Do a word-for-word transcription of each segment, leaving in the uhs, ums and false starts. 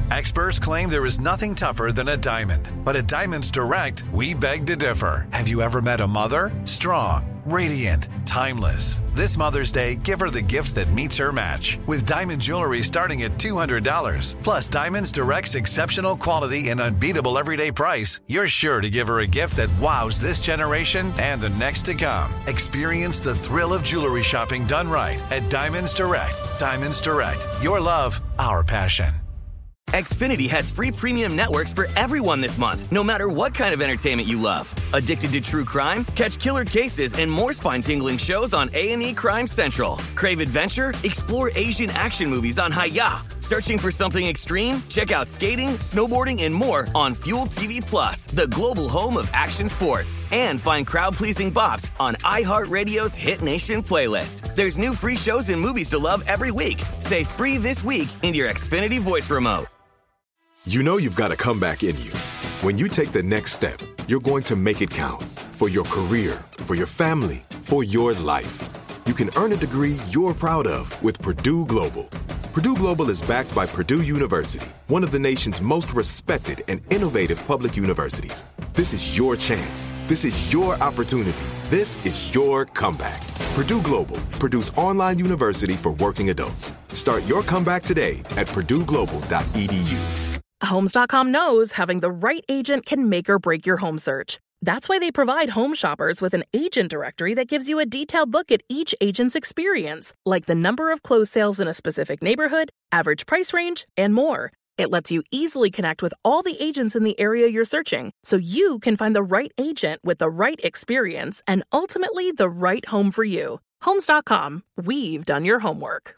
Experts claim there is nothing tougher than a diamond. But at Diamonds Direct, we beg to differ. Have you ever met a mother? Strong, radiant, timeless. This Mother's Day, give her the gift that meets her match. With diamond jewelry starting at two hundred dollars. Plus Diamonds Direct's exceptional quality and unbeatable everyday price, you're sure to give her a gift that wows this generation and the next to come. Experience the thrill of jewelry shopping done right at Diamonds Direct. Diamonds Direct. Your love, our passion. Xfinity has free premium networks for everyone this month, no matter what kind of entertainment you love. Addicted to true crime? Catch killer cases and more spine-tingling shows on A and E Crime Central. Crave adventure? Explore Asian action movies on Hi-Ya. Searching for something extreme? Check out skating, snowboarding, and more on Fuel T V Plus, the global home of action sports. And find crowd-pleasing bops on iHeartRadio's Hit Nation playlist. There's new free shows and movies to love every week. Say free this week in your Xfinity voice remote. You know you've got a comeback in you. When you take the next step, you're going to make it count. For your career, for your family, for your life. You can earn a degree you're proud of with Purdue Global. Purdue Global is backed by Purdue University, one of the nation's most respected and innovative public universities. This is your chance. This is your opportunity. This is your comeback. Purdue Global, Purdue's online university for working adults. Start your comeback today at purdue global dot e d u. Homes dot com knows having the right agent can make or break your home search. That's why they provide home shoppers with an agent directory that gives you a detailed look at each agent's experience, like the number of closed sales in a specific neighborhood, average price range, and more. It lets you easily connect with all the agents in the area you're searching, so you can find the right agent with the right experience and ultimately the right home for you. Homes dot com. We've done your homework.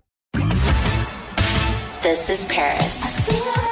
This is Paris.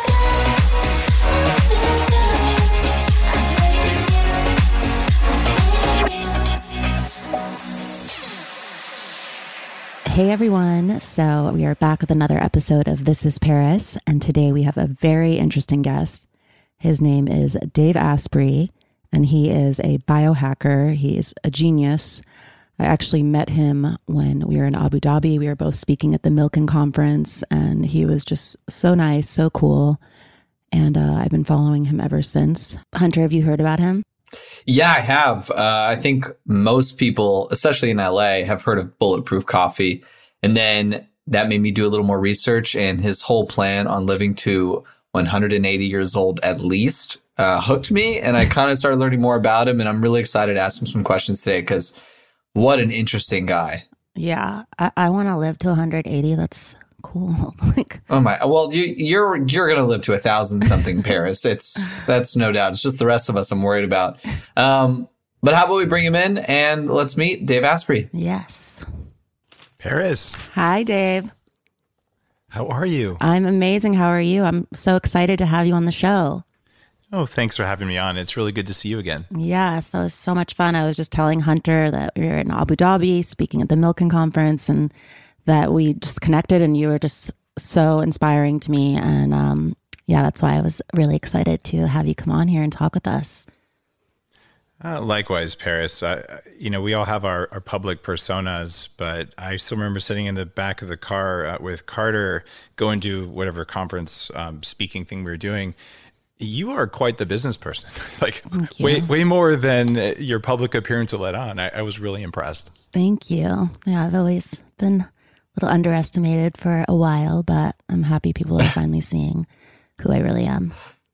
Hey everyone, so we are back with another episode of This is Paris, and today we have a very interesting guest. His name is Dave Asprey, and he is a biohacker. He is a genius. I actually met him when we were in Abu Dhabi. We were both speaking at the Milken conference, and he was just so nice, so cool, and uh, I've been following him ever since. Hunter, have you heard about him? Yeah, I have. Uh, I think most people, especially in L A, have heard of Bulletproof Coffee. And then that made me do a little more research, and his whole plan on living to one hundred eighty years old at least uh, hooked me. And I kind of started learning more about him. And I'm really excited to ask him some questions today because what an interesting guy. Yeah, I, I want to live to one hundred eighty. That's cool. Like, oh my, well, you, you're you're gonna live to a thousand something, Paris. It's that's no doubt. It's just the rest of us I'm worried about. Um, but how about we bring him in and let's meet Dave Asprey. Yes, Paris. Hi, Dave. How are you? I'm amazing. How are you? I'm so excited to have you on the show. Oh, thanks for having me on. It's really good to see you again. Yes, that was so much fun. I was just telling Hunter that we were in Abu Dhabi speaking at the Milken conference, and that we just connected, and you were just so inspiring to me. And um, yeah, that's why I was really excited to have you come on here and talk with us. Uh, likewise, Paris. Uh, you know, we all have our, our public personas, but I still remember sitting in the back of the car uh, with Carter going to whatever conference um, speaking thing we were doing. You are quite the business person, like way way more than your public appearance will let on. I, I was really impressed. Thank you. Yeah, I've always been a little underestimated for a while, but I'm happy people are finally seeing who I really am.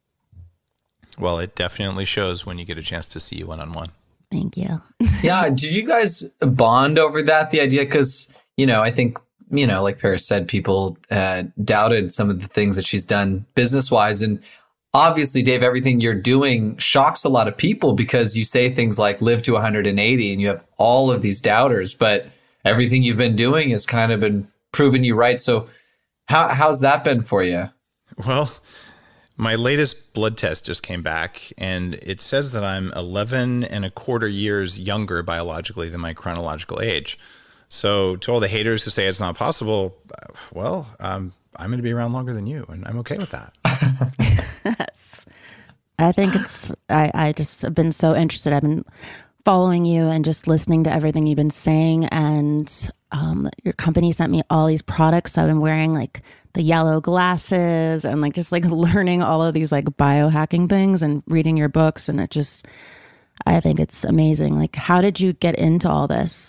Well, it definitely shows when you get a chance to see you one-on-one. Thank you. Yeah. Did you guys bond over that? The idea, because, you know, I think, you know, like Paris said, people uh, doubted some of the things that she's done business-wise. And obviously, Dave, everything you're doing shocks a lot of people because you say things like live to one hundred eighty and you have all of these doubters, but everything you've been doing has kind of been proving you right. So how how's that been for you? Well, my latest blood test just came back, and it says that I'm eleven and a quarter years younger biologically than my chronological age. So to all the haters who say it's not possible, well, um, I'm going to be around longer than you, and I'm okay with that. Yes. I think it's, I, I just have been so interested. I've been following you and just listening to everything you've been saying. And um, your company sent me all these products. So I've been wearing like the yellow glasses and like just like learning all of these like biohacking things and reading your books. And it just, I think it's amazing. Like, how did you get into all this?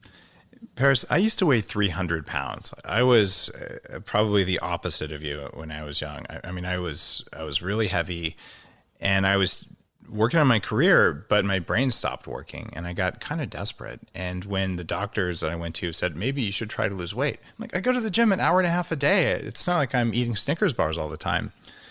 Paris, I used to weigh three hundred pounds. I was uh, probably the opposite of you when I was young. I, I mean, I was I was really heavy, and I was working on my career, but my brain stopped working, and I got kind of desperate. And when the doctors that I went to said, maybe you should try to lose weight, I'm like, I go to the gym an hour and a half a day. It's not like I'm eating Snickers bars all the time.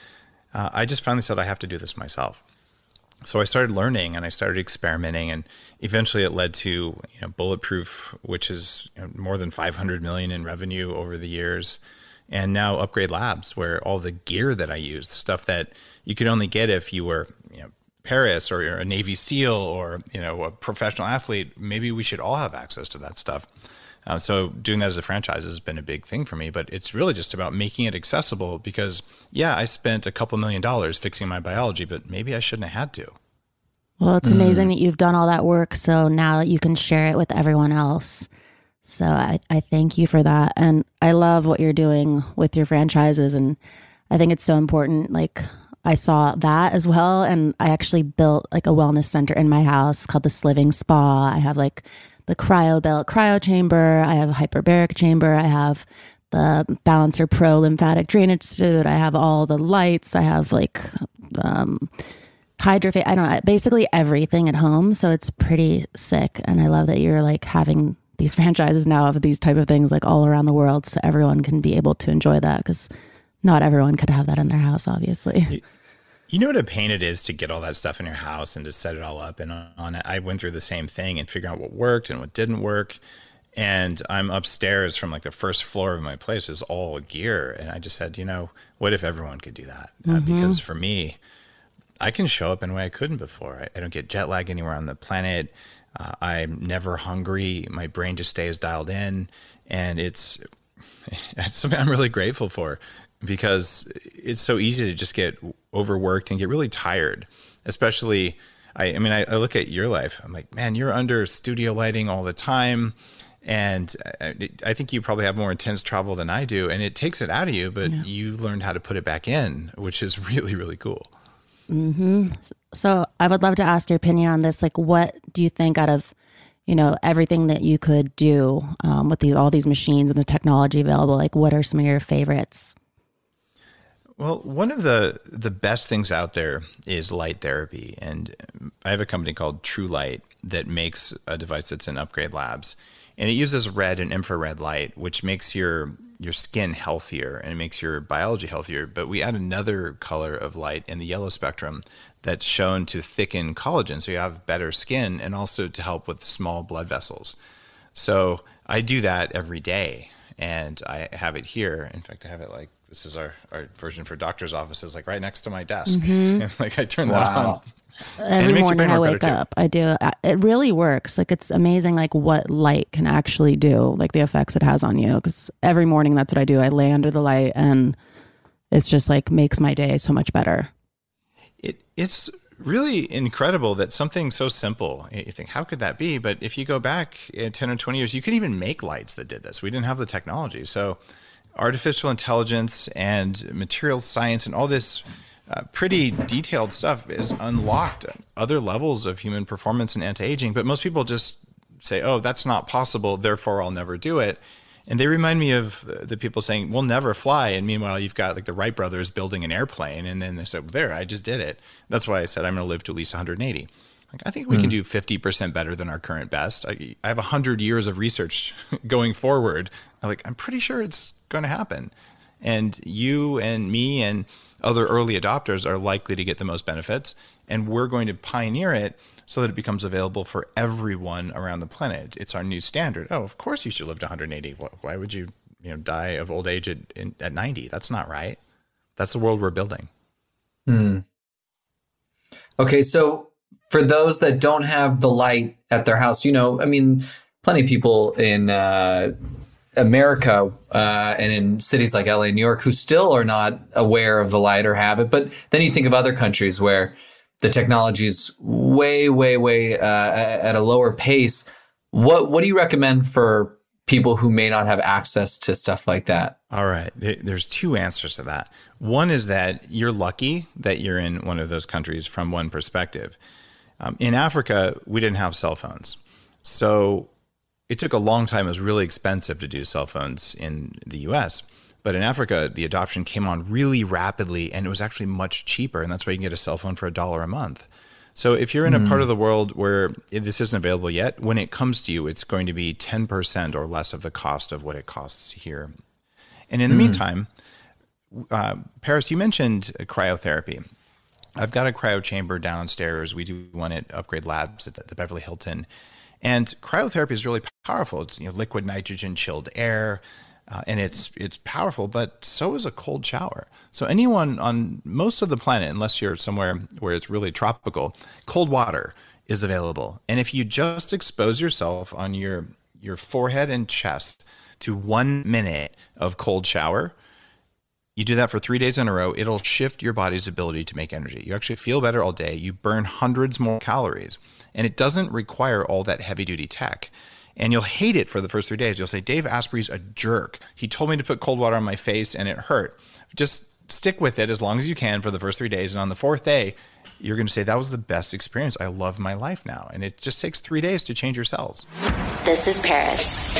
Uh, I just finally said, I have to do this myself. So I started learning and I started experimenting, and eventually it led to, you know, Bulletproof, which is, you know, more than five hundred million in revenue over the years. And now Upgrade Labs, where all the gear that I use, stuff that you could only get if you were, you know, Paris or you're a Navy SEAL or, you know, a professional athlete. Maybe we should all have access to that stuff. Uh, so doing that as a franchise has been a big thing for me, but it's really just about making it accessible because, yeah, I spent a couple million dollars fixing my biology, but maybe I shouldn't have had to. Well, it's amazing mm. that you've done all that work. So now you can share it with everyone else. So I, I thank you for that. And I love what you're doing with your franchises. And I think it's so important. Like, I saw that as well. And I actually built like a wellness center in my house called the Sliving Spa. I have like the CryoBelt cryo chamber. I have a hyperbaric chamber. I have the Balancer Pro lymphatic drainage suit. I have all the lights. I have like um, Hydrofa- I don't know, basically everything at home. So it's pretty sick. And I love that you're like having these franchises now of these type of things like all around the world. So everyone can be able to enjoy that because not everyone could have that in their house, obviously. You know what a pain it is to get all that stuff in your house and to set it all up and on it. I went through the same thing and figuring out what worked and what didn't work. And I'm upstairs from like the first floor of my place is all gear. And I just said, you know, what if everyone could do that? Mm-hmm. Uh, because for me, I can show up in a way I couldn't before. I, I don't get jet lag anywhere on the planet. Uh, I'm never hungry. My brain just stays dialed in. And it's, it's something I'm really grateful for because it's so easy to just get overworked and get really tired. Especially, I, I mean, I, I look at your life. I'm like, man, you're under studio lighting all the time. And I, I think you probably have more intense travel than I do. And it takes it out of you, but yeah. you learned how to put it back in, which is really, really cool. Mm-hmm. So I would love to ask your opinion on this. Like, what do you think out of, you know, everything that you could do um, with these all these machines and the technology available? Like, what are some of your favorites? Well, one of the the best things out there is light therapy, and I have a company called True Light that makes a device that's in Upgrade Labs, and it uses red and infrared light, which makes your your skin healthier and it makes your biology healthier. But we add another color of light in the yellow spectrum that's shown to thicken collagen, so you have better skin, and also to help with small blood vessels. So I do that every day, and I have it here. In fact, I have it like, this is our, our version for doctor's offices, like right next to my desk. Mm-hmm. And like I turn that wow. on. Every morning I wake up, I do. It really works. Like, it's amazing, like what light can actually do, like the effects it has on you. Because every morning that's what I do. I lay under the light, and it's just like makes my day so much better. It it's really incredible that something so simple, you think, how could that be? But if you go back ten or twenty years, you couldn't even make lights that did this. We didn't have the technology. So artificial intelligence and material science and all this Uh, pretty detailed stuff is unlocked other levels of human performance and anti-aging. But most people just say, oh, that's not possible, therefore I'll never do it. And they remind me of the people saying, we'll never fly. And meanwhile, you've got like the Wright brothers building an airplane. And then they said, well, there, I just did it. That's why I said I'm going to live to at least one hundred eighty. Like, I think we mm-hmm. can do fifty percent better than our current best. I, I have one hundred years of research going forward. I'm like, I'm pretty sure it's going to happen. And you and me and other early adopters are likely to get the most benefits, and we're going to pioneer it so that it becomes available for everyone around the planet. It's our new standard. Oh, of course you should live to one hundred eighty. Why would you, you know, die of old age at, at ninety? That's not right. That's the world we're building. Hmm. Okay, so for those that don't have the light at their house, you know, I mean, plenty of people in uh, America uh, and in cities like L A and New York who still are not aware of the light or have it. But then you think of other countries where the technology's way, way, way uh, at a lower pace. What what do you recommend for people who may not have access to stuff like that? All right. There's two answers to that. One is that you're lucky that you're in one of those countries from one perspective. Um, in Africa, we didn't have cell phones. So it took a long time. It was really expensive to do cell phones in the U S. But in Africa, the adoption came on really rapidly, and it was actually much cheaper. And that's why you can get a cell phone for a dollar a month. So if you're in a part of the world where this isn't available yet, when it comes to you, it's going to be ten percent or less of the cost of what it costs here. And in the mm. meantime, uh, Paris, you mentioned cryotherapy. I've got a cryo chamber downstairs. We do one at Upgrade Labs at the, the Beverly Hilton. And cryotherapy is really powerful. It's, you know, liquid nitrogen chilled air. Uh, and it's it's powerful, but so is a cold shower. So anyone on most of the planet, unless you're somewhere where it's really tropical, cold water is available. And if you just expose yourself on your your forehead and chest to one minute of cold shower, you do that for three days in a row, it'll shift your body's ability to make energy. You actually feel better all day. You burn hundreds more calories. And it doesn't require all that heavy-duty tech. And you'll hate it for the first three days. You'll say, Dave Asprey's a jerk. He told me to put cold water on my face and it hurt. Just stick with it as long as you can for the first three days. And on the fourth day, you're going to say, that was the best experience. I love my life now. And it just takes three days to change your cells. This is Paris.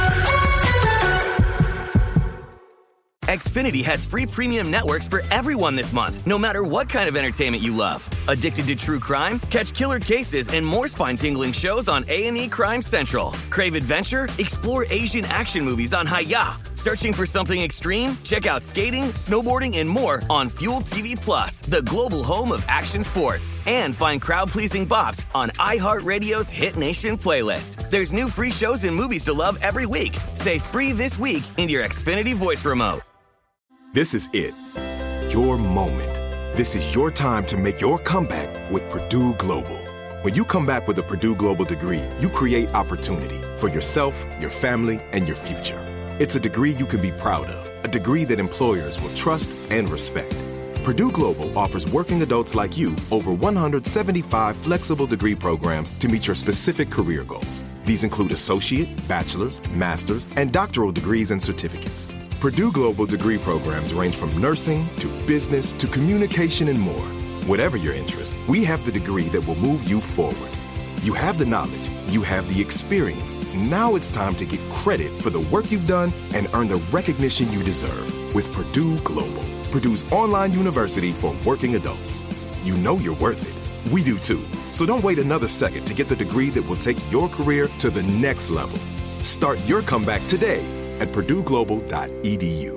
Xfinity has free premium networks for everyone this month, no matter what kind of entertainment you love. Addicted to true crime? Catch killer cases and more spine-tingling shows on A and E Crime Central. Crave adventure? Explore Asian action movies on Hi-Ya. Searching for something extreme? Check out skating, snowboarding, and more on Fuel T V Plus, the global home of action sports. And find crowd-pleasing bops on iHeartRadio's Hit Nation playlist. There's new free shows and movies to love every week. Say free this week in your Xfinity voice remote. This is it. Your moment. This is your time to make your comeback with Purdue Global. When you come back with a Purdue Global degree, you create opportunity for yourself, your family, and your future. It's a degree you can be proud of, a degree that employers will trust and respect. Purdue Global offers working adults like you over one hundred seventy-five flexible degree programs to meet your specific career goals. These include associate, bachelor's, master's, and doctoral degrees and certificates. Purdue Global degree programs range from nursing to business to communication and more. Whatever your interest, we have the degree that will move you forward. You have the knowledge, you have the experience. Now it's time to get credit for the work you've done and earn the recognition you deserve with Purdue Global, Purdue's online university for working adults. You know you're worth it. We do too. So don't wait another second to get the degree that will take your career to the next level. Start your comeback today at purdue global dot e d u.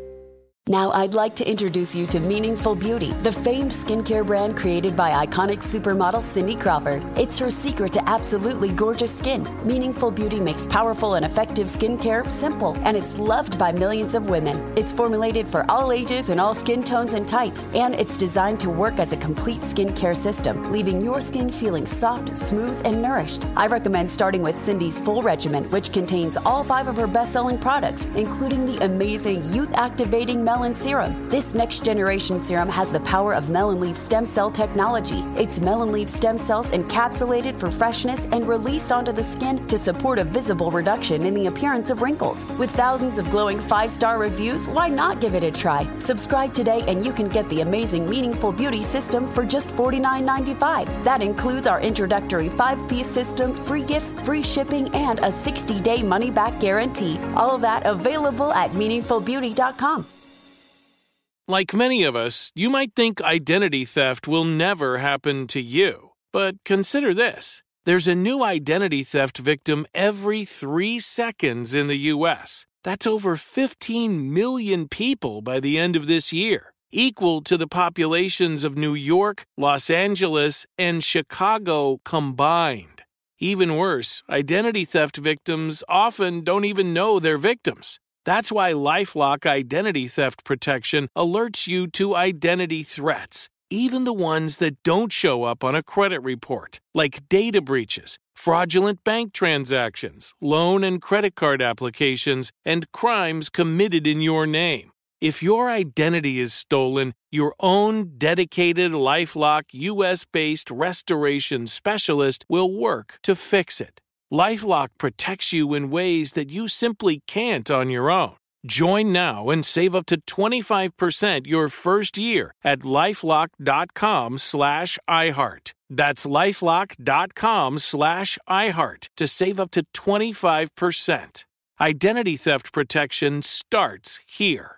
Now I'd like to introduce you to Meaningful Beauty, the famed skincare brand created by iconic supermodel Cindy Crawford. It's her secret to absolutely gorgeous skin. Meaningful Beauty makes powerful and effective skincare simple, and it's loved by millions of women. It's formulated for all ages and all skin tones and types, and it's designed to work as a complete skincare system, leaving your skin feeling soft, smooth, and nourished. I recommend starting with Cindy's full regimen, which contains all five of her best-selling products, including the amazing youth-activating Melon Serum. This next generation serum has the power of melon leaf stem cell technology. It's melon leaf stem cells encapsulated for freshness and released onto the skin to support a visible reduction in the appearance of wrinkles. With thousands of glowing five-star reviews, why not give it a try? Subscribe today and you can get the amazing Meaningful Beauty system for just forty-nine ninety-five. That includes our introductory five-piece system, free gifts, free shipping, and a sixty-day money-back guarantee. All of that available at meaningful beauty dot com. Like many of us, you might think identity theft will never happen to you. But consider this. There's a new identity theft victim every three seconds in the U S. That's over fifteen million people by the end of this year, equal to the populations of New York, Los Angeles, and Chicago combined. Even worse, identity theft victims often don't even know they're victims. That's why LifeLock Identity Theft Protection alerts you to identity threats, even the ones that don't show up on a credit report, like data breaches, fraudulent bank transactions, loan and credit card applications, and crimes committed in your name. If your identity is stolen, your own dedicated LifeLock U S-based restoration specialist will work to fix it. LifeLock protects you in ways that you simply can't on your own. Join now and save up to twenty-five percent your first year at LifeLock.com slash iHeart. That's LifeLock.com slash iHeart to save up to twenty-five percent. Identity theft protection starts here.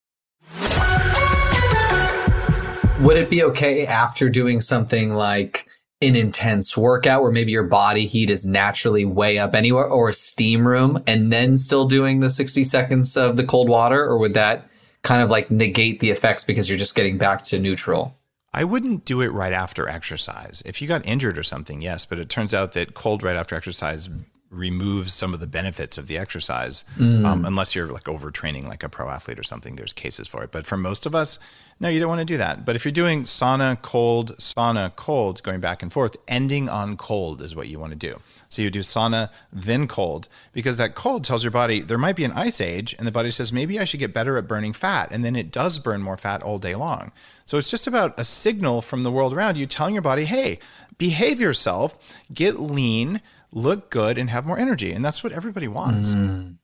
Would it be okay after doing something like an intense workout where maybe your body heat is naturally way up anywhere, or a steam room, and then still doing the sixty seconds of the cold water? Or would that kind of like negate the effects because you're just getting back to neutral? I wouldn't do it right after exercise. If you got injured or something, yes, but it turns out that cold right after exercise removes some of the benefits of the exercise, mm. um, unless you're like overtraining like a pro athlete or something. There's cases for it. But for most of us, no, you don't want to do that. But if you're doing sauna, cold, sauna, cold, going back and forth, ending on cold is what you want to do. So you do sauna, then cold, because that cold tells your body there might be an ice age, and the body says, maybe I should get better at burning fat. And then it does burn more fat all day long. So it's just about a signal from the world around you telling your body, hey, behave yourself, get lean, look good, and have more energy. And that's what everybody wants. Mm.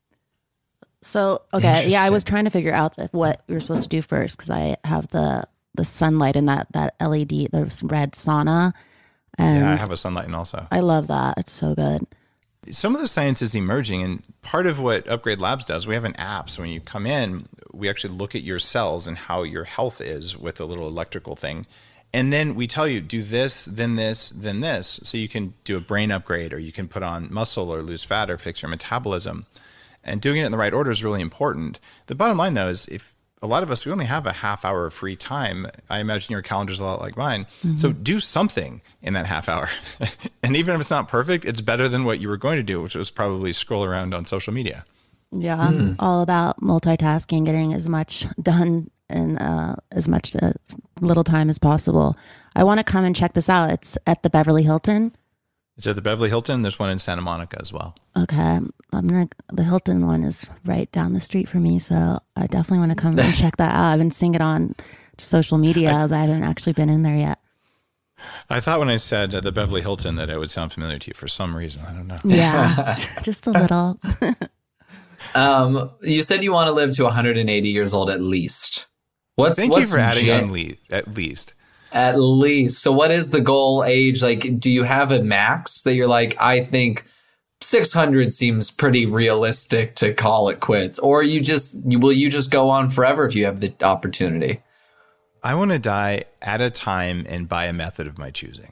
So, okay, yeah, I was trying to figure out what we were supposed to do first, because I have the the sunlight and that, that L E D, the red sauna. And yeah, I have a sunlight also. I love that. It's so good. Some of the science is emerging, and part of what Upgrade Labs does, we have an app. So when you come in, we actually look at your cells and how your health is with a little electrical thing. And then we tell you, do this, then this, then this. So you can do a brain upgrade, or you can put on muscle or lose fat or fix your metabolism. And doing it in the right order is really important. The bottom line, though, is if a lot of us, we only have a half hour of free time. I imagine your calendar's a lot like mine. Mm-hmm. So do something in that half hour. And even if it's not perfect, it's better than what you were going to do, which was probably scroll around on social media. Yeah, I'm mm. all about multitasking, getting as much done in uh, as much uh, little time as possible. I want to come and check this out. It's at the Beverly Hilton. It's at the Beverly Hilton. There's one in Santa Monica as well. Okay. I'm gonna, the Hilton one is right down the street for me, so I definitely want to come and check that out. I've been seeing it on social media, I, but I haven't actually been in there yet. I thought when I said uh, the Beverly Hilton that it would sound familiar to you for some reason. I don't know. Yeah, just a little. um, you said you want to live to one hundred eighty years old at least. What's, Thank what's you for adding gen- on le- at least. At least. So what is the goal age? Like, do you have a max that you're like, I think six hundred seems pretty realistic to call it quits? Or you just, will you just go on forever if you have the opportunity? I want to die at a time and by a method of my choosing.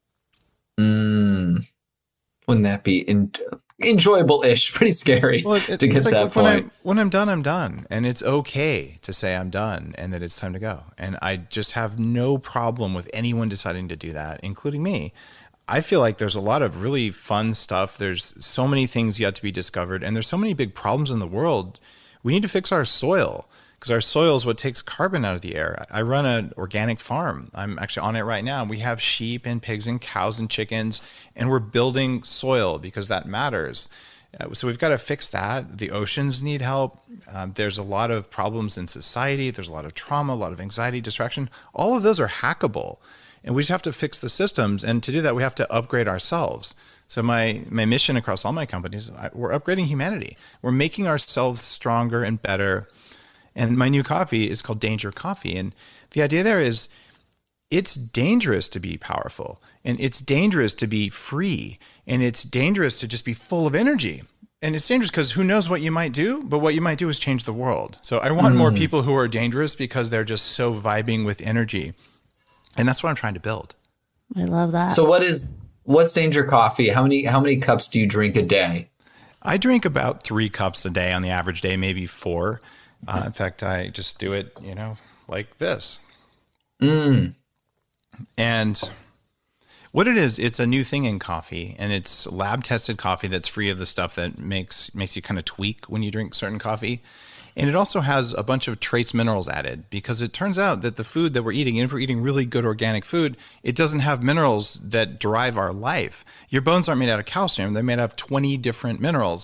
Mm, wouldn't that be in, enjoyable-ish? Pretty scary well, it, to get to like, that when point. I'm, when I'm done, I'm done. And it's okay to say I'm done and that it's time to go. And I just have no problem with anyone deciding to do that, including me. I feel like there's a lot of really fun stuff. There's so many things yet to be discovered. And there's so many big problems in the world. We need to fix our soil, because our soil is what takes carbon out of the air. I run an organic farm. I'm actually on it right now. We have sheep and pigs and cows and chickens, and we're building soil because that matters. Uh, so we've got to fix that. The oceans need help. Um, there's a lot of problems in society. There's a lot of trauma, a lot of anxiety, distraction. All of those are hackable. And we just have to fix the systems. And to do that, we have to upgrade ourselves. So my, my mission across all my companies, I, we're upgrading humanity. We're making ourselves stronger and better. And my new coffee is called Danger Coffee. And the idea there is it's dangerous to be powerful, and it's dangerous to be free, and it's dangerous to just be full of energy. And it's dangerous because who knows what you might do, but what you might do is change the world. So I want mm. more people who are dangerous because they're just so vibing with energy. And that's what I'm trying to build. I love that. So what is, what's Danger Coffee? How many, how many cups do you drink a day? I drink about three cups a day on the average day, maybe four. Uh, in fact, I just do it, you know, like this. Mm. And what it is, it's a new thing in coffee, and it's lab-tested coffee that's free of the stuff that makes makes you kind of tweak when you drink certain coffee. And it also has a bunch of trace minerals added, because it turns out that the food that we're eating, and if we're eating really good organic food, it doesn't have minerals that drive our life. Your bones aren't made out of calcium. They're made out of twenty different minerals.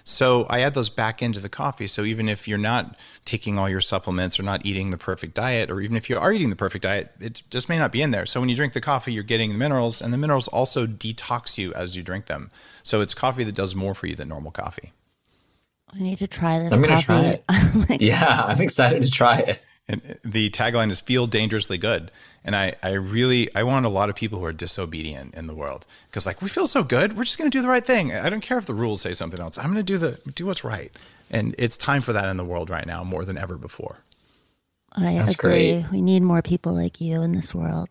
So I add those back into the coffee. So even if you're not taking all your supplements or not eating the perfect diet, or even if you are eating the perfect diet, it just may not be in there. So when you drink the coffee, you're getting the minerals, and the minerals also detox you as you drink them. So it's coffee that does more for you than normal coffee. I need to try this I'm going coffee. to try it. I'm like, yeah, I'm excited to try it. And the tagline is "Feel dangerously good." And I, I really, I want a lot of people who are disobedient in the world, because like, we feel so good, we're just going to do the right thing. I don't care if the rules say something else. I'm going to do the do what's right. And it's time for that in the world right now, more than ever before. I That's agree. great. We need more people like you in this world.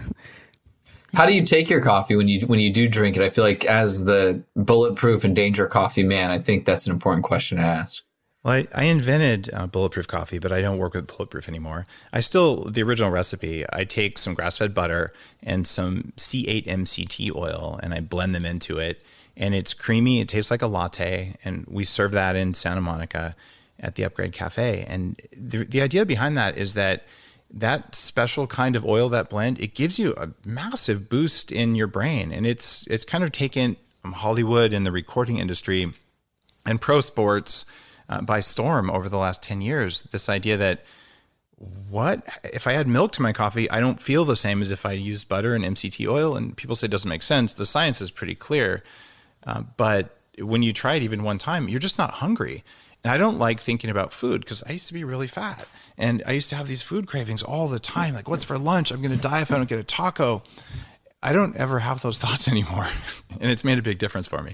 How do you take your coffee when you when you do drink it? I feel like as the bulletproof and danger coffee man, I think that's an important question to ask. Well, I, I invented uh, bulletproof coffee, but I don't work with bulletproof anymore. I still, the original recipe, I take some grass-fed butter and some C eight M C T oil, and I blend them into it. And it's creamy. It tastes like a latte. And we serve that in Santa Monica at the Upgrade Cafe. And the, the idea behind that is that that special kind of oil, that blend, it gives you a massive boost in your brain. And it's it's kind of taken Hollywood and the recording industry and pro sports Uh, by storm over the last ten years. This idea that, what if I add milk to my coffee, I don't feel the same as if I use butter and M C T oil. And people say it doesn't make sense. The science is pretty clear. Uh, but when you try it even one time, you're just not hungry. And I don't like thinking about food, because I used to be really fat. And I used to have these food cravings all the time. Like, what's for lunch? I'm going to die if I don't get a taco. I don't ever have those thoughts anymore. And it's made a big difference for me.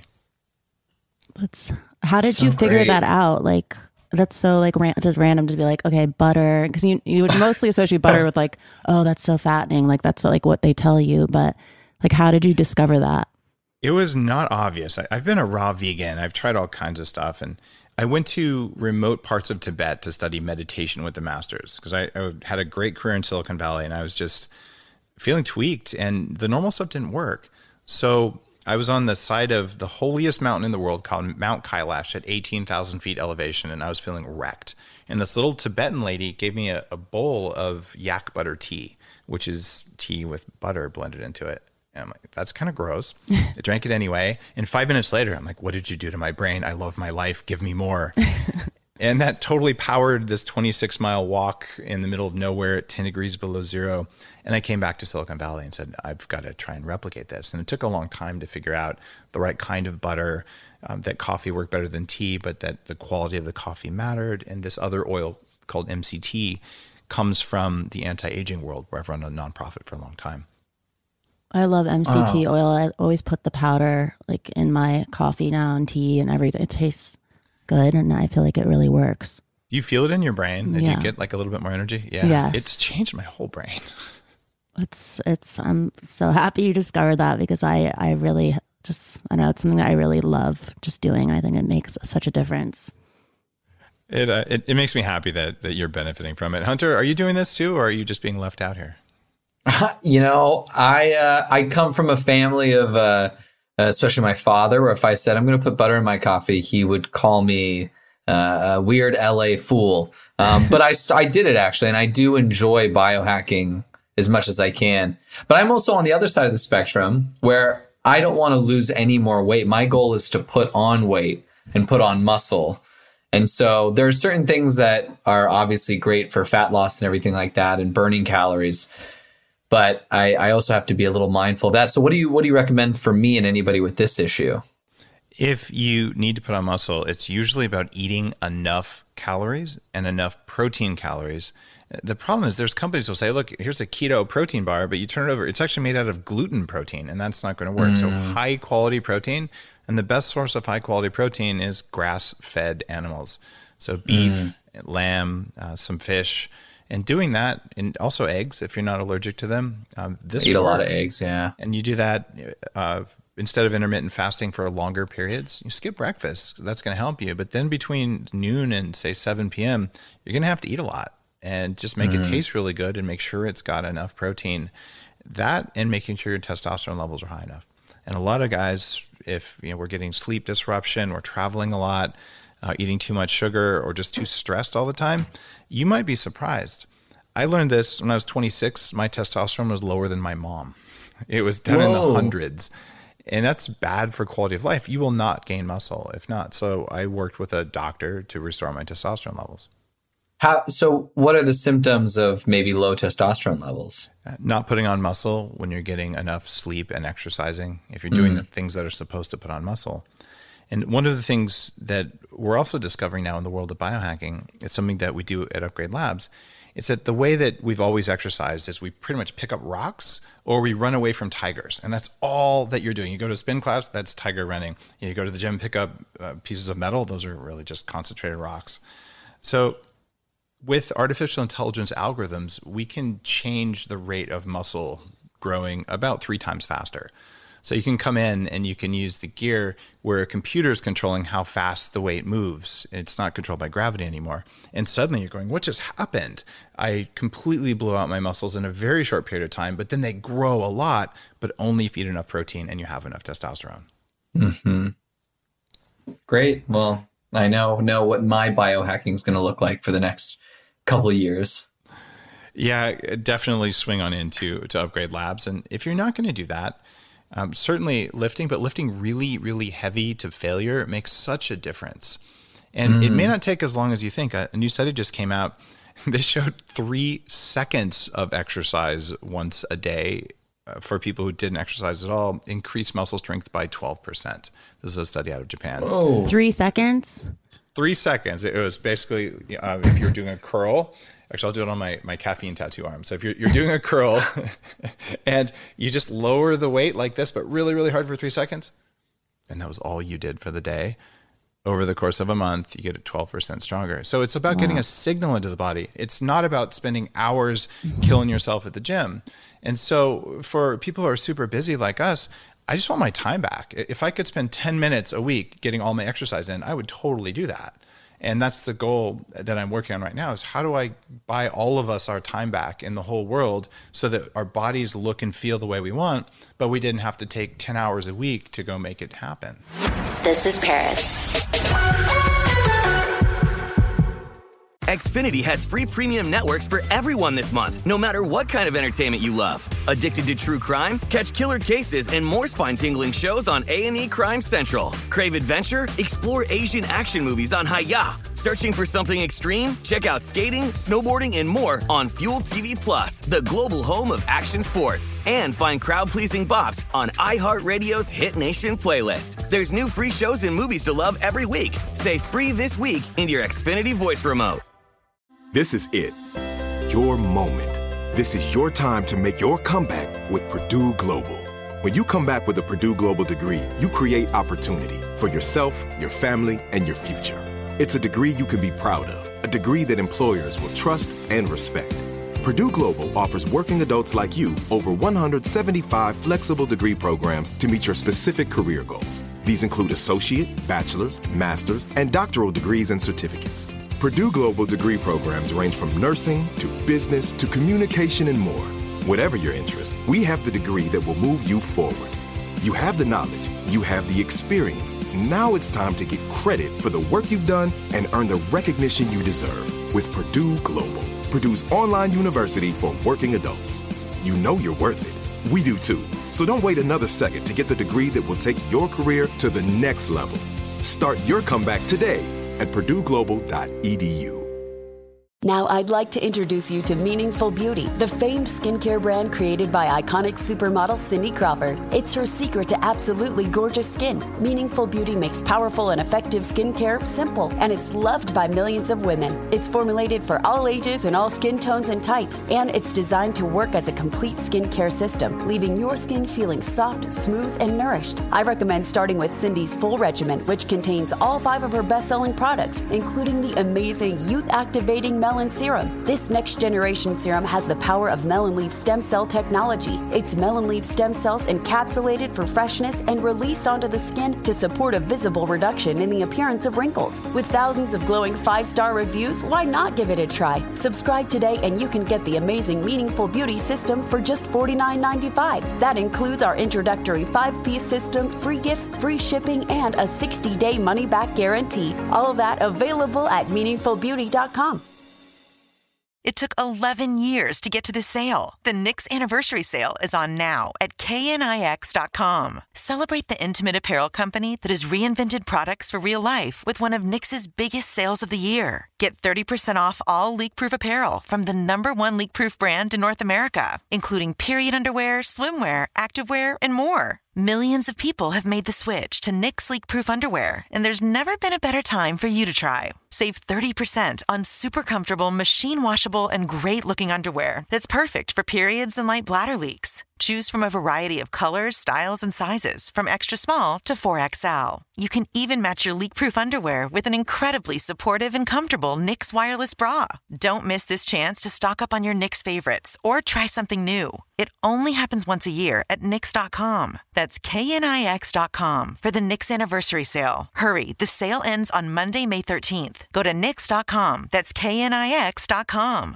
That's how did So you figure great. that out? Like, that's so like ran- just random to be like, okay, butter, because you you would mostly associate butter with like, oh, that's so fattening, like that's like what they tell you. But like, how did you discover that? It was not obvious. I, I've been a raw vegan. I've tried all kinds of stuff, and I went to remote parts of Tibet to study meditation with the masters, because I, I had a great career in Silicon Valley, and I was just feeling tweaked, and the normal stuff didn't work. So I was on the side of the holiest mountain in the world called Mount Kailash at eighteen thousand feet elevation, and I was feeling wrecked. And this little Tibetan lady gave me a, a bowl of yak butter tea, which is tea with butter blended into it. And I'm like, that's kind of gross. I drank it anyway. And five minutes later, I'm like, what did you do to my brain? I love my life. Give me more. And that totally powered this twenty-six mile walk in the middle of nowhere at ten degrees below zero. And I came back to Silicon Valley and said, I've got to try and replicate this. And it took a long time to figure out the right kind of butter, um, that coffee worked better than tea, but that the quality of the coffee mattered. And this other oil called M C T comes from the anti-aging world, where I've run a nonprofit for a long time. I love M C T Oh. oil. I always put the powder like in my coffee now and tea and everything. It tastes good, and I feel like it really works. Do you feel it in your brain? Did Yeah. you get like a little bit more energy? Yeah. Yes. It's changed my whole brain. It's it's I'm so happy you discovered that, because I I really just I know it's something that I really love just doing. I think it makes such a difference. It, uh, it it makes me happy that that you're benefiting from it. Hunter, are you doing this too, or are you just being left out here? You know, I uh, I come from a family of, uh, especially my father, where if I said I'm going to put butter in my coffee, he would call me uh, a weird L A fool. Um, but I st- I did it actually, and I do enjoy biohacking as much as I can. But I'm also on the other side of the spectrum, where I don't want to lose any more weight. My goal is to put on weight and put on muscle. And so there are certain things that are obviously great for fat loss and everything like that, and burning calories. But I, I also have to be a little mindful of that. So what do you what do you recommend for me and anybody with this issue? If you need to put on muscle, it's usually about eating enough calories and enough protein calories. The problem is there's companies will say, look, here's a keto protein bar, but you turn it over, it's actually made out of gluten protein, and that's not going to work. Mm. So high quality protein, and the best source of high quality protein is grass-fed animals. So beef, mm. lamb, uh, some fish, and doing that, and also eggs if you're not allergic to them. Um, this I eat works. a lot of eggs, yeah. And you do that uh, instead of intermittent fasting for longer periods. You skip breakfast. That's going to help you. But then between noon and say seven p.m., you're going to have to eat a lot, and just make mm. it taste really good and make sure it's got enough protein. That, and making sure your testosterone levels are high enough. And a lot of guys, if you know we're getting sleep disruption, we're traveling a lot, uh, eating too much sugar, or just too stressed all the time, you might be surprised. I learned this when I was twenty-six. My testosterone was lower than my mom. It was down Whoa. in the hundreds. And that's bad for quality of life. You will not gain muscle if not. So I worked with a doctor to restore my testosterone levels. How, so what are the symptoms of maybe low testosterone levels? Not putting on muscle when you're getting enough sleep and exercising, if you're doing mm. the things that are supposed to put on muscle. And one of the things that we're also discovering now in the world of biohacking is something that we do at Upgrade Labs. It's that the way that we've always exercised is we pretty much pick up rocks or we run away from tigers. And that's all that you're doing. You go to a spin class, that's tiger running. You go to the gym, pick up uh, pieces of metal. Those are really just concentrated rocks. So with artificial intelligence algorithms, we can change the rate of muscle growing about three times faster. So you can come in and you can use the gear where a computer is controlling how fast the weight moves. It's not controlled by gravity anymore. And suddenly you're going, what just happened? I completely blew out my muscles in a very short period of time, but then they grow a lot, but only if you eat enough protein and you have enough testosterone. Mm-hmm. Great. Well, I now know what my biohacking is going to look like for the next couple of years. Yeah, definitely swing on into to Upgrade Labs. And if you're not going to do that, Um, certainly lifting, but lifting really, really heavy to failure makes such a difference. And mm. it may not take as long as you think. A, a new study just came out. They showed three seconds of exercise once a day uh, for people who didn't exercise at all, increased muscle strength by twelve percent. This is a study out of Japan. Oh. Three seconds? Three seconds. It was basically, uh, if you're doing a curl, actually, I'll do it on my, my caffeine tattoo arm. So if you're, you're doing a curl and you just lower the weight like this, but really, really hard for three seconds, and that was all you did for the day, over the course of a month, you get it twelve percent stronger. So it's about wow. getting a signal into the body. It's not about spending hours killing yourself at the gym. And so for people who are super busy like us, I just want my time back. If I could spend ten minutes a week getting all my exercise in, I would totally do that. And that's the goal that I'm working on right now, is how do I buy all of us our time back in the whole world so that our bodies look and feel the way we want, but we didn't have to take ten hours a week to go make it happen. This is Paris. Xfinity has free premium networks for everyone this month, no matter what kind of entertainment you love. Addicted to true crime? Catch killer cases and more spine-tingling shows on A and E Crime Central. Crave adventure? Explore Asian action movies on Hi-Ya. Searching for something extreme? Check out skating, snowboarding, and more on Fuel T V Plus, the global home of action sports. And find crowd-pleasing bops on iHeartRadio's Hit Nation playlist. There's new free shows and movies to love every week. Say free this week in your Xfinity voice remote. This is it. Your moment. This is your time to make your comeback with Purdue Global. When you come back with a Purdue Global degree, you create opportunity for yourself, your family, and your future. It's a degree you can be proud of, a degree that employers will trust and respect. Purdue Global offers working adults like you over one hundred seventy-five flexible degree programs to meet your specific career goals. These include associate, bachelor's, master's, and doctoral degrees and certificates. Purdue Global degree programs range from nursing to business to communication and more. Whatever your interest, we have the degree that will move you forward. You have the knowledge, you have the experience. Now it's time to get credit for the work you've done and earn the recognition you deserve with Purdue Global, Purdue's online university for working adults. You know you're worth it. We do too. So don't wait another second to get the degree that will take your career to the next level. Start your comeback today at purdue global dot e d u. Now I'd like to introduce you to Meaningful Beauty, the famed skincare brand created by iconic supermodel Cindy Crawford. It's her secret to absolutely gorgeous skin. Meaningful Beauty makes powerful and effective skincare simple, and it's loved by millions of women. It's formulated for all ages and all skin tones and types, and it's designed to work as a complete skincare system, leaving your skin feeling soft, smooth, and nourished. I recommend starting with Cindy's full regimen, which contains all five of her best-selling products, including the amazing youth-activating Melon Serum. This next generation serum has the power of melon leaf stem cell technology. It's melon leaf stem cells encapsulated for freshness and released onto the skin to support a visible reduction in the appearance of wrinkles. With thousands of glowing five-star reviews, why not give it a try? Subscribe today and you can get the amazing Meaningful Beauty system for just forty-nine ninety-five. That includes our introductory five-piece system, free gifts, free shipping, and a sixty-day money-back guarantee. All of that available at meaningful beauty dot com. It took eleven years to get to this sale. The Knix Anniversary Sale is on now at K N I X dot com. Celebrate the intimate apparel company that has reinvented products for real life with one of Knix's biggest sales of the year. Get thirty percent off all leak-proof apparel from the number one leak-proof brand in North America, including period underwear, swimwear, activewear, and more. Millions of people have made the switch to Knix leak-proof underwear, and there's never been a better time for you to try. Save thirty percent on super comfortable, machine-washable, and great-looking underwear that's perfect for periods and light bladder leaks. Choose from a variety of colors, styles, and sizes, from extra small to four X L. You can even match your leak-proof underwear with an incredibly supportive and comfortable Knix wireless bra. Don't miss this chance to stock up on your Knix favorites or try something new. It only happens once a year at Knix dot com. That's K N I X dot com for the Knix Anniversary Sale. Hurry, the sale ends on Monday, May thirteenth. Go to Knix dot com. That's K N I X dot com.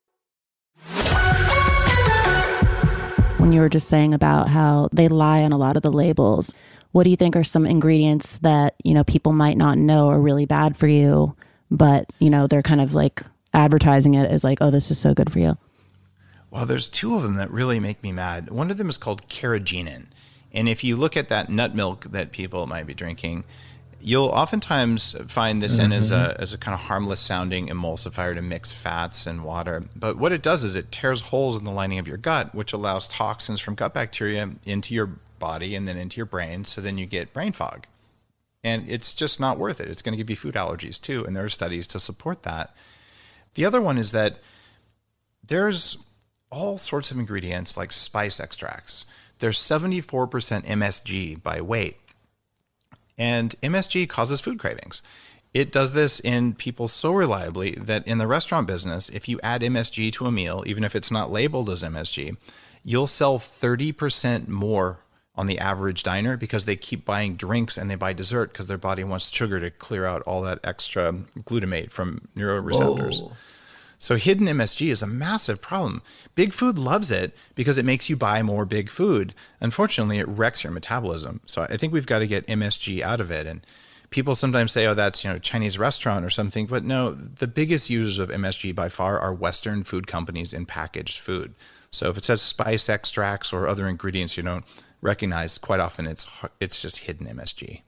When you were just saying about how they lie on a lot of the labels, what do you think are some ingredients that, you know, people might not know are really bad for you, but, you know, they're kind of like advertising it as like, oh, this is so good for you? Well, there's two of them that really make me mad. One of them is called carrageenan. And if you look at that nut milk that people might be drinking, you'll oftentimes find this mm-hmm. in as a, as a kind of harmless sounding emulsifier to mix fats and water. But what it does is it tears holes in the lining of your gut, which allows toxins from gut bacteria into your body and then into your brain. So then you get brain fog. And it's just not worth it. It's going to give you food allergies too. And there are studies to support that. The other one is that there's all sorts of ingredients like spice extracts. There's seventy-four percent M S G by weight. And M S G causes food cravings. It does this in people so reliably that in the restaurant business, if you add M S G to a meal, even if it's not labeled as M S G, you'll sell thirty percent more on the average diner because they keep buying drinks and they buy dessert because their body wants sugar to clear out all that extra glutamate from neuroreceptors. Whoa. So hidden M S G is a massive problem. Big food loves it because it makes you buy more big food. Unfortunately, it wrecks your metabolism. So I think we've got to get M S G out of it. And people sometimes say, oh, that's, you know, Chinese restaurant or something. But no, the biggest users of M S G by far are Western food companies in packaged food. So if it says spice extracts or other ingredients you don't recognize, quite often it's it's just hidden M S G.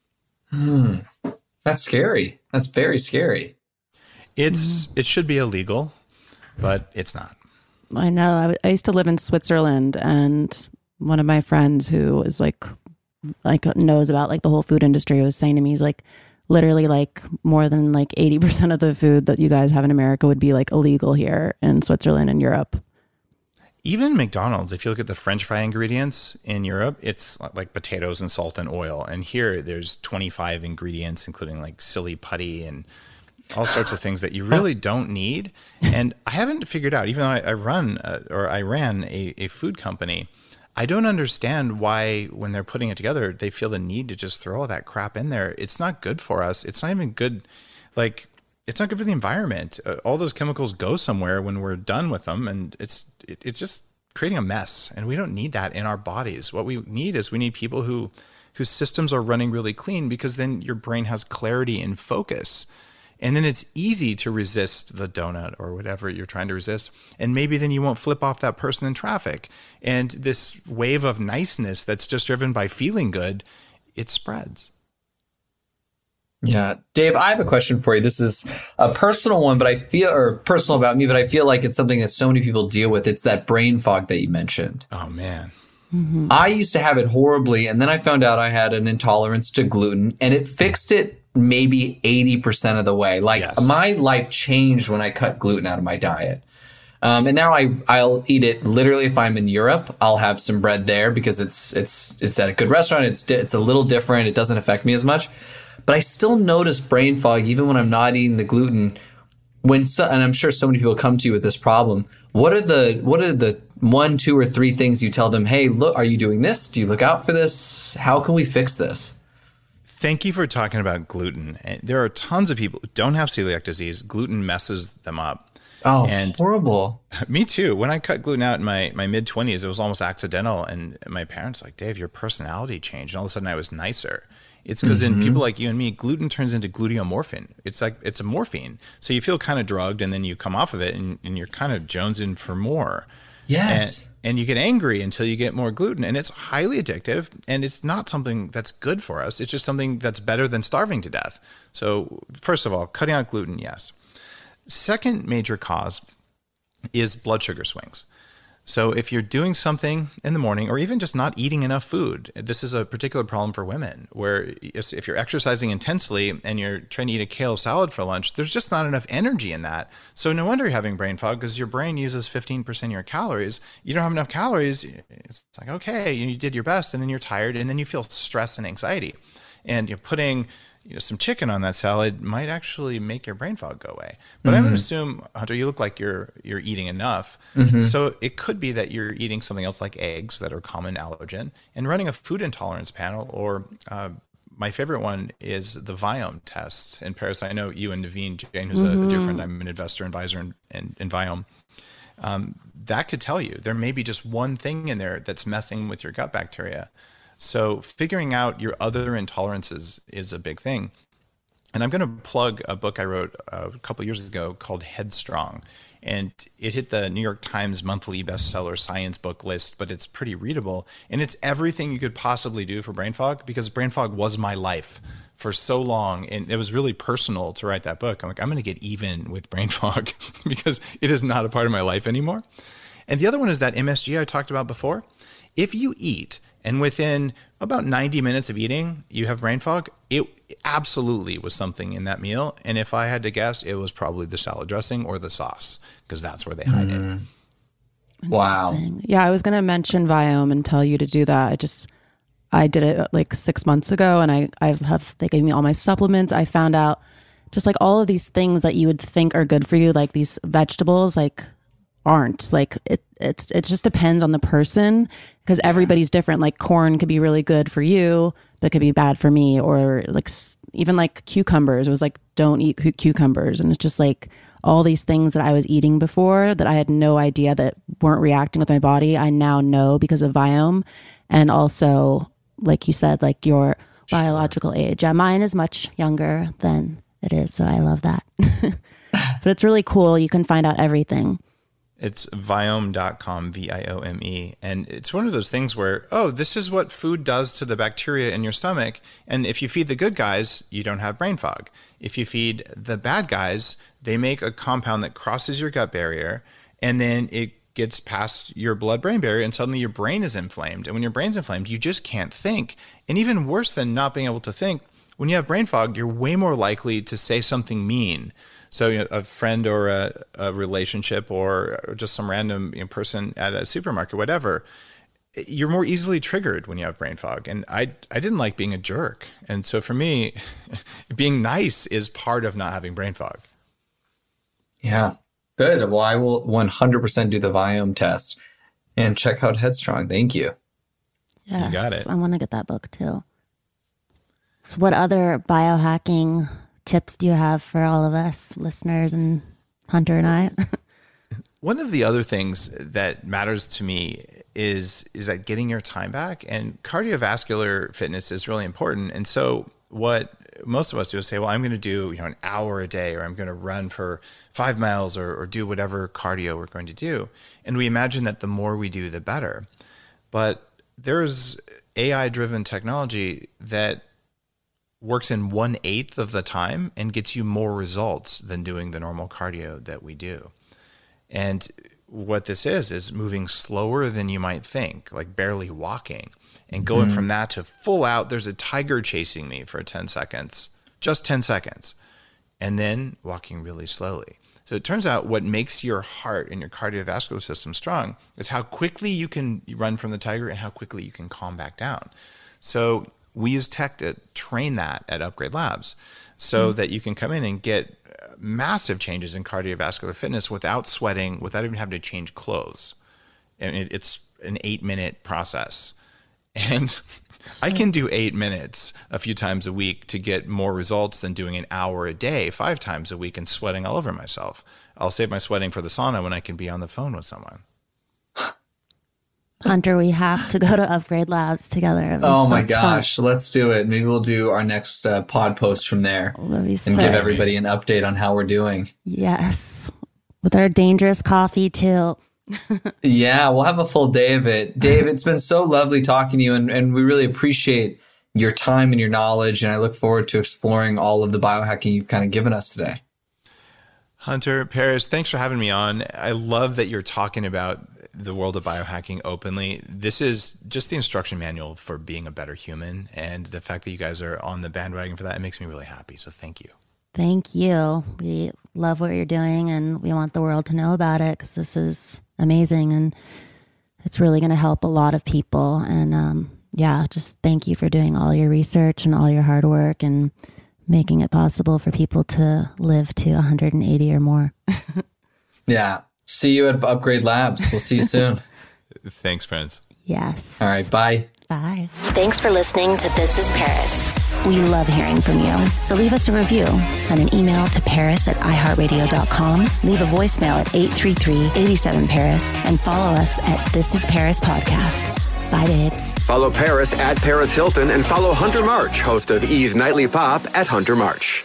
Hmm. That's scary. That's very scary. It's it should be illegal, but it's not. I know. I, I used to live in Switzerland, and one of my friends who is like, like knows about like the whole food industry was saying to me, he's like, literally like more than like eighty percent of the food that you guys have in America would be like illegal here in Switzerland and Europe. Even McDonald's, if you look at the French fry ingredients in Europe, it's like potatoes and salt and oil. And here there's twenty-five ingredients, including like silly putty and all sorts of things that you really don't need. And I haven't figured out, even though I, I run uh, or I ran a, a food company, I don't understand why when they're putting it together, they feel the need to just throw all that crap in there. It's not good for us. It's not even good. Like, it's not good for the environment. Uh, all those chemicals go somewhere when we're done with them. And it's, it, it's just creating a mess. And we don't need that in our bodies. What we need is we need people who, whose systems are running really clean, because then your brain has clarity and focus. And then it's easy to resist the donut or whatever you're trying to resist. And maybe then you won't flip off that person in traffic. And this wave of niceness that's just driven by feeling good, it spreads. Yeah. Dave, I have a question for you. This is a personal one, but I feel, or personal about me, but I feel like it's something that so many people deal with. It's that brain fog that you mentioned. Oh, man. Mm-hmm. I used to have it horribly. And then I found out I had an intolerance to gluten, and it fixed it maybe eighty percent of the way. Like yes. My life changed when I cut gluten out of my diet. Um, and now I, I'll eat it literally if I'm in Europe. I'll have some bread there because it's it's it's at a good restaurant. It's it's a little different. It doesn't affect me as much. But I still notice brain fog even when I'm not eating the gluten. When so, and I'm sure so many people come to you with this problem. What are the what are the one, two, or three things you tell them? Hey, look, are you doing this? Do you look out for this? How can we fix this? Thank you for talking about gluten. There are tons of people who don't have celiac disease. Gluten messes them up. Oh, it's and horrible. Me too. When I cut gluten out in my, my mid-twenties, it was almost accidental. And my parents were like, Dave, your personality changed. And all of a sudden I was nicer. It's because Mm-hmm. in people like you and me, gluten turns into gluteomorphine. It's like, it's a morphine. So you feel kind of drugged and then you come off of it and, and you're kind of jonesing for more. Yes. And, and you get angry until you get more gluten, and it's highly addictive, and it's not something that's good for us. It's just something that's better than starving to death. So first of all, cutting out gluten, yes. Second major cause is blood sugar swings. So if you're doing something in the morning or even just not eating enough food, this is a particular problem for women, where if you're exercising intensely and you're trying to eat a kale salad for lunch, there's just not enough energy in that. So no wonder you're having brain fog, because your brain uses fifteen percent of your calories. You don't have enough calories. It's like, okay, you did your best, and then you're tired, and then you feel stress and anxiety. And you're putting you know, some chicken on that salad might actually make your brain fog go away. But mm-hmm. I'm going to assume, Hunter, you look like you're you're eating enough. Mm-hmm. So it could be that you're eating something else like eggs that are common allergen, and running a food intolerance panel, or uh, my favorite one is the Viome test. In Paris, I know you and Naveen Jain, who's mm-hmm. a, a dear friend, I'm an investor advisor in, in, in Viome. Um, that could tell you there may be just one thing in there that's messing with your gut bacteria. So figuring out your other intolerances is a big thing. And I'm going to plug a book I wrote a couple of years ago called Headstrong. And it hit the New York Times monthly bestseller science book list, but it's pretty readable. And it's everything you could possibly do for brain fog, because brain fog was my life for so long. And it was really personal to write that book. I'm like, I'm going to get even with brain fog because it is not a part of my life anymore. And the other one is that M S G I talked about before. If you eat, and within about ninety minutes of eating, you have brain fog, it absolutely was something in that meal. And if I had to guess, it was probably the salad dressing or the sauce, because that's where they hide mm. it. Wow. Yeah, I was going to mention Viome and tell you to do that. I just, I did it like six months ago, and I, I have, they gave me all my supplements. I found out just like all of these things that you would think are good for you, like these vegetables, like aren't. Like it it's it just depends on the person, because everybody's different. Like corn could be really good for you, but could be bad for me. Or like even like cucumbers, it was like, don't eat cu- cucumbers. And it's just like all these things that I was eating before that I had no idea that weren't reacting with my body, I now know because of Viome. And also, like you said, like your biological age. Yeah, mine is much younger than it is, so I love that. But it's really cool. You can find out everything. It's viome dot com, V I O M E. And it's one of those things where, oh, this is what food does to the bacteria in your stomach. And if you feed the good guys, you don't have brain fog. If you feed the bad guys, they make a compound that crosses your gut barrier, and then it gets past your blood-brain barrier, and suddenly your brain is inflamed. And when your brain's inflamed, you just can't think. And even worse than not being able to think, when you have brain fog, you're way more likely to say something mean. So you know, a friend or a, a relationship or just some random you know, person at a supermarket, whatever, you're more easily triggered when you have brain fog. And I, I didn't like being a jerk. And so for me, being nice is part of not having brain fog. Yeah, good. Well, I will one hundred percent do the Viome test and check out Headstrong. Thank you. Yes, you got it. I want to get that book too. So what other biohacking tips do you have for all of us listeners and Hunter and I? One of the other things that matters to me is is that getting your time back, and cardiovascular fitness is really important. And so what most of us do is say, well, I'm going to do you know an hour a day, or I'm going to run for five miles or, or do whatever cardio we're going to do. And we imagine that the more we do, the better. But there's A I-driven technology that works in one eighth of the time and gets you more results than doing the normal cardio that we do. And what this is, is moving slower than you might think, like barely walking, and going mm-hmm. from that to full out, there's a tiger chasing me for ten seconds, just ten seconds, and then walking really slowly. So it turns out what makes your heart and your cardiovascular system strong is how quickly you can run from the tiger and how quickly you can calm back down. So we use tech to train that at Upgrade Labs so mm-hmm. that you can come in and get massive changes in cardiovascular fitness without sweating, without even having to change clothes. And it, it's an eight minute process. And I can do eight minutes a few times a week to get more results than doing an hour a day, five times a week, and sweating all over myself. I'll save my sweating for the sauna when I can be on the phone with someone. I Hunter, we have to go to Upgrade Labs together. Oh my gosh, fun. Let's do it. Maybe we'll do our next uh, pod post from there and sick. give everybody an update on how we're doing. Yes. With our dangerous coffee too. Yeah, we'll have a full day of it. Dave, it's been so lovely talking to you, and, and we really appreciate your time and your knowledge, and I look forward to exploring all of the biohacking you've kind of given us today. Hunter, Paris, thanks for having me on. I love that you're talking about the world of biohacking openly. This is just the instruction manual for being a better human, and the fact that you guys are on the bandwagon for that, it makes me really happy, so thank you. Thank you. We love what you're doing, and we want the world to know about it because this is amazing, and it's really going to help a lot of people. And um, yeah, just thank you for doing all your research and all your hard work and making it possible for people to live to one hundred eighty or more. Yeah. See you at Upgrade Labs. We'll see you soon. Thanks, friends. Yes. All right. Bye. Bye. Thanks for listening to This is Paris. We love hearing from you, so leave us a review. Send an email to paris at i heart radio dot com. Leave a voicemail at eight three three, eight seven, Paris. And follow us at This is Paris Podcast. Bye, babes. Follow Paris at Paris Hilton and follow Hunter March, host of E's Nightly Pop, at Hunter March.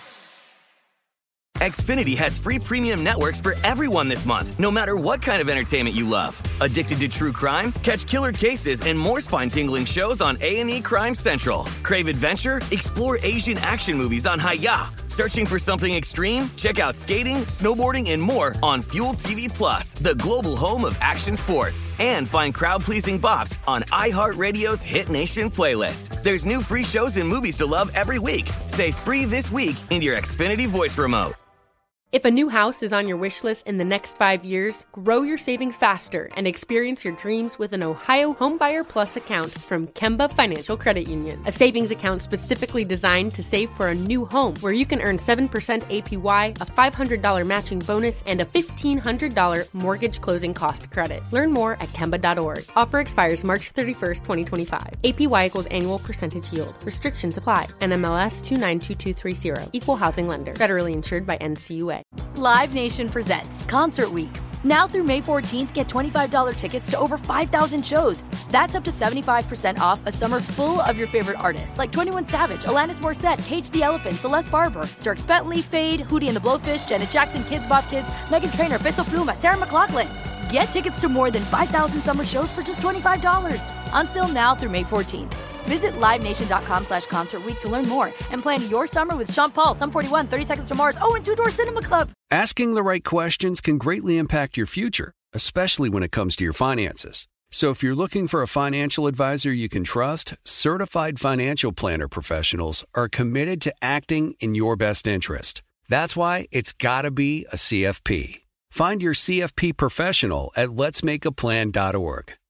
Xfinity has free premium networks for everyone this month, no matter what kind of entertainment you love. Addicted to true crime? Catch killer cases and more spine-tingling shows on A and E Crime Central. Crave adventure? Explore Asian action movies on Hi-Ya. Searching for something extreme? Check out skating, snowboarding, and more on Fuel T V Plus, the global home of action sports. And find crowd-pleasing bops on iHeartRadio's Hit Nation playlist. There's new free shows and movies to love every week. Say free this week in your Xfinity voice remote. If a new house is on your wish list in the next five years, grow your savings faster and experience your dreams with an Ohio Homebuyer Plus account from Kemba Financial Credit Union. A savings account specifically designed to save for a new home, where you can earn seven percent A P Y, a five hundred dollars matching bonus, and a fifteen hundred dollars mortgage closing cost credit. Learn more at kemba dot org. Offer expires March thirty-first, twenty twenty-five. A P Y equals annual percentage yield. Restrictions apply. N M L S two nine two two three zero. Equal housing lender. Federally insured by N C U A. Live Nation presents Concert Week. Now through May fourteenth, get twenty-five dollars tickets to over five thousand shows. That's up to seventy-five percent off a summer full of your favorite artists like twenty-one Savage, Alanis Morissette, Cage the Elephant, Celeste Barber, Dierks Bentley, Fade, Hootie and the Blowfish, Janet Jackson, Kids Bop Kids, Meghan Trainor, Peso Pluma, Sarah McLachlan. Get tickets to more than five thousand summer shows for just twenty-five dollars. Until now through May fourteenth. Visit live nation dot com slash concert week to learn more and plan your summer with Sean Paul, Sum forty-one, thirty Seconds to Mars, oh, and Two Door Cinema Club. Asking the right questions can greatly impact your future, especially when it comes to your finances. So if you're looking for a financial advisor you can trust, certified financial planner professionals are committed to acting in your best interest. That's why it's got to be a C F P. Find your C F P professional at lets make a plan dot org.